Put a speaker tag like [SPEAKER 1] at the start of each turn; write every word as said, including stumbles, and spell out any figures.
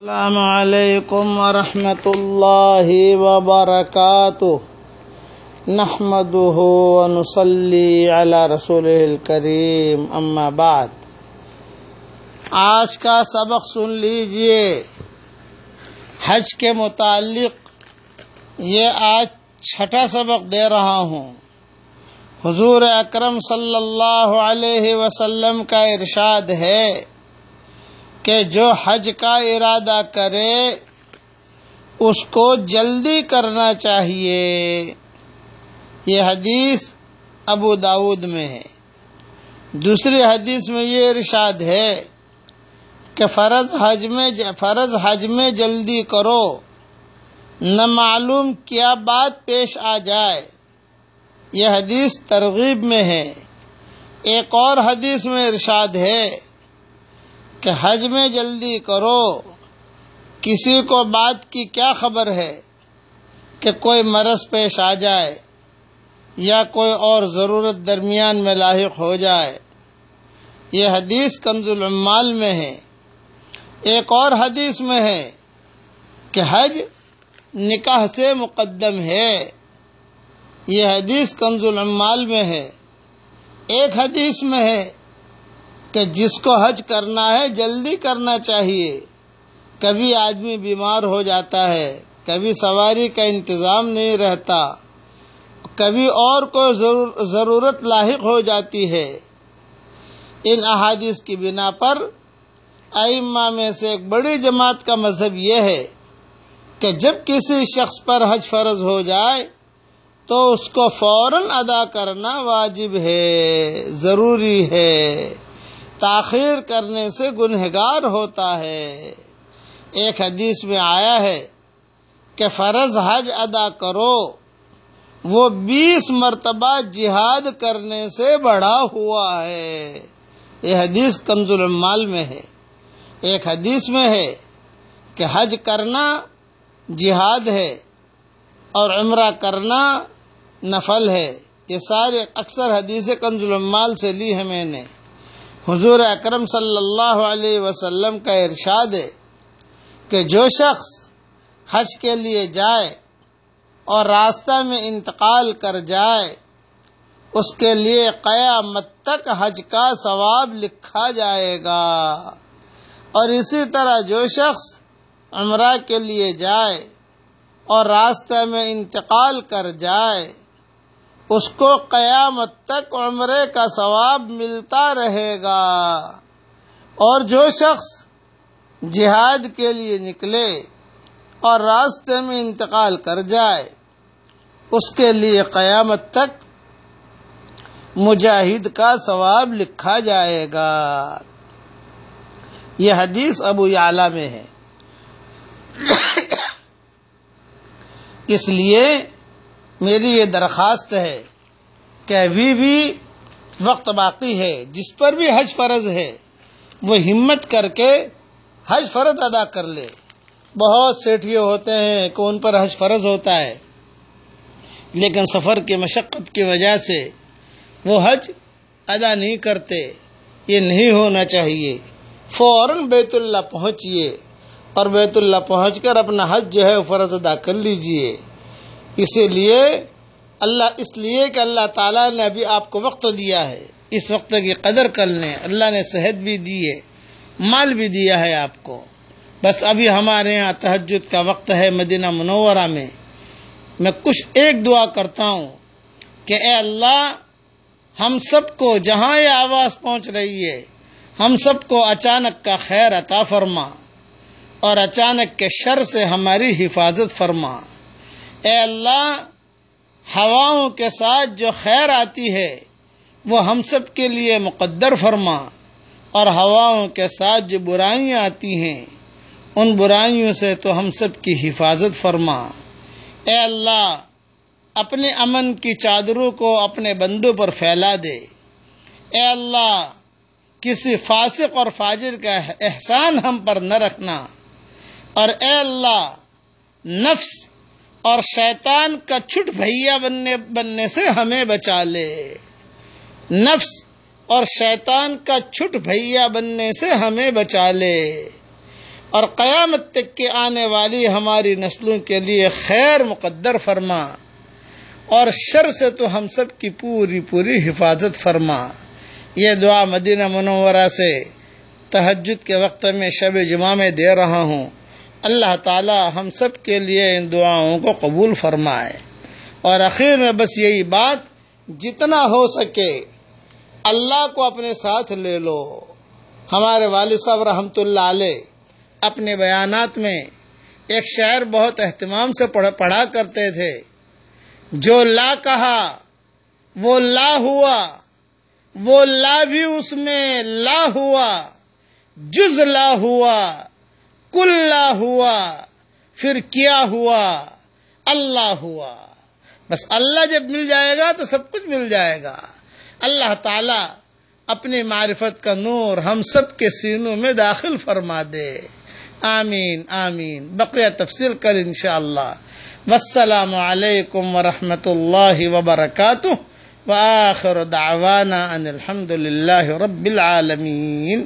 [SPEAKER 1] السلام علیکم ورحمۃ اللہ وبرکاتہ نحمدہ ونصلی علی رسولہ الکریم اما بعد۔ آج کا سبق سن لیجئے، حج کے متعلق یہ آج چھٹا سبق دے رہا ہوں۔ حضور اکرم صلی اللہ علیہ وسلم کا ارشاد ہے کہ جو حج کا ارادہ کرے اس کو جلدی کرنا چاہیے۔ یہ حدیث ابو داؤد میں ہے۔ دوسری حدیث میں یہ ارشاد ہے کہ فرض حج میں فرض حج میں جلدی کرو، نہ معلوم کیا بات پیش آ جائے۔ یہ حدیث ترغیب میں ہے۔ ایک اور حدیث میں ارشاد ہے کہ حج میں جلدی کرو، کسی کو بات کی کیا خبر ہے کہ کوئی مرض پیش آ جائے یا کوئی اور ضرورت درمیان میں لاحق ہو جائے۔ یہ حدیث کنز العمال میں ہے۔ ایک اور حدیث میں ہے کہ حج نکاح سے مقدم ہے۔ یہ حدیث کنز العمال میں ہے۔ ایک حدیث میں ہے کہ جس کو حج کرنا ہے جلدی کرنا چاہیے۔ کبھی آدمی بیمار ہو جاتا ہے، کبھی سواری کا انتظام نہیں رہتا، کبھی اور کوئی ضرورت لاحق ہو جاتی ہے۔ ان احادیث کی بنا پر ائمہ میں سے ایک بڑی جماعت کا مذہب یہ ہے کہ جب کسی شخص پر حج فرض ہو جائے تو اس کو فوراً ادا کرنا واجب ہے، ضروری ہے۔ تاخیر کرنے سے گنہگار ہوتا ہے۔ ایک حدیث میں آیا ہے کہ فرض حج ادا کرو، وہ بیس مرتبہ جہاد کرنے سے بڑھا ہوا ہے۔ یہ حدیث کنز العمال میں ہے۔ ایک حدیث میں ہے کہ حج کرنا جہاد ہے اور عمرہ کرنا نفل ہے۔ یہ سارے اکثر حدیثیں کنز العمال سے لی ہیں میں نے۔ حضور اکرم صلی اللہ علیہ وسلم کا ارشاد ہے کہ جو شخص حج کے لیے جائے اور راستہ میں انتقال کر جائے اس کے لیے قیامت تک حج کا ثواب لکھا جائے گا، اور اسی طرح جو شخص عمرہ کے لیے جائے اور راستہ میں انتقال کر جائے اس کو قیامت تک عمرے کا ثواب ملتا رہے گا، اور جو شخص جہاد کے لیے نکلے اور راستے میں انتقال کر جائے اس کے لیے قیامت تک مجاہد کا ثواب لکھا جائے گا۔ یہ حدیث ابو یعلا میں ہے۔ اس لیے میری یہ درخواست ہے کہ ابھی بھی وقت باقی ہے، جس پر بھی حج فرض ہے وہ ہمت کر کے حج فرض ادا کر لے۔ بہت سیٹھیے ہوتے ہیں کہ ان پر حج فرض ہوتا ہے لیکن سفر کی مشقت کی وجہ سے وہ حج ادا نہیں کرتے۔ یہ نہیں ہونا چاہیے۔ فوراً بیت اللہ پہنچیے اور بیت اللہ پہنچ کر اپنا حج جو ہے فرض ادا کر لیجئے۔ اسی لیے اللہ اس لیے کہ اللہ تعالیٰ نے ابھی آپ کو وقت دیا ہے، اس وقت کی قدر کر لیں۔ اللہ نے صحت بھی دی ہے، مال بھی دیا ہے آپ کو۔ بس ابھی ہمارے ہاں تہجد کا وقت ہے مدینہ منورہ میں۔ میں کچھ ایک دعا کرتا ہوں کہ اے اللہ، ہم سب کو جہاں یہ آواز پہنچ رہی ہے ہم سب کو اچانک کا خیر عطا فرما اور اچانک کے شر سے ہماری حفاظت فرما۔ اے اللہ، ہواؤں کے ساتھ جو خیر آتی ہے وہ ہم سب کے لیے مقدر فرما، اور ہواؤں کے ساتھ جو برائیاں آتی ہیں ان برائیوں سے تو ہم سب کی حفاظت فرما۔ اے اللہ، اپنے امن کی چادروں کو اپنے بندوں پر پھیلا دے۔ اے اللہ، کسی فاسق اور فاجر کا احسان ہم پر نہ رکھنا، اور اے اللہ، نفس اور شیطان کا چھٹ بھیا بننے بننے سے ہمیں بچا لے۔ نفس اور شیطان کا چھٹ بھیا بننے سے ہمیں بچا لے۔ اور قیامت تک کے آنے والی ہماری نسلوں کے لیے خیر مقدر فرما، اور شر سے تو ہم سب کی پوری پوری حفاظت فرما۔ یہ دعا مدینہ منورہ سے تہجد کے وقت میں شب جمعہ میں دے رہا ہوں۔ اللہ تعالی ہم سب کے لیے ان دعاؤں کو قبول فرمائے۔ اور اخیر میں بس یہی بات، جتنا ہو سکے اللہ کو اپنے ساتھ لے لو۔ ہمارے والد صاحب رحمۃ اللہ علیہ اپنے بیانات میں ایک شعر بہت اہتمام سے پڑھا کرتے تھے، جو لا کہا وہ لا ہوا، وہ لا بھی اس میں لا ہوا، جز لا ہوا کل لا ہوا، پھر کیا ہوا اللہ ہوا۔ بس اللہ جب مل جائے گا تو سب کچھ مل جائے گا۔ اللہ تعالی اپنی معرفت کا نور ہم سب کے سینوں میں داخل فرما دے، آمین آمین۔ بقیہ تفصیل کل انشاءاللہ۔ والسلام علیکم ورحمۃ اللہ وبرکاتہ، وآخر دعوانا ان الحمد للہ رب العالمین۔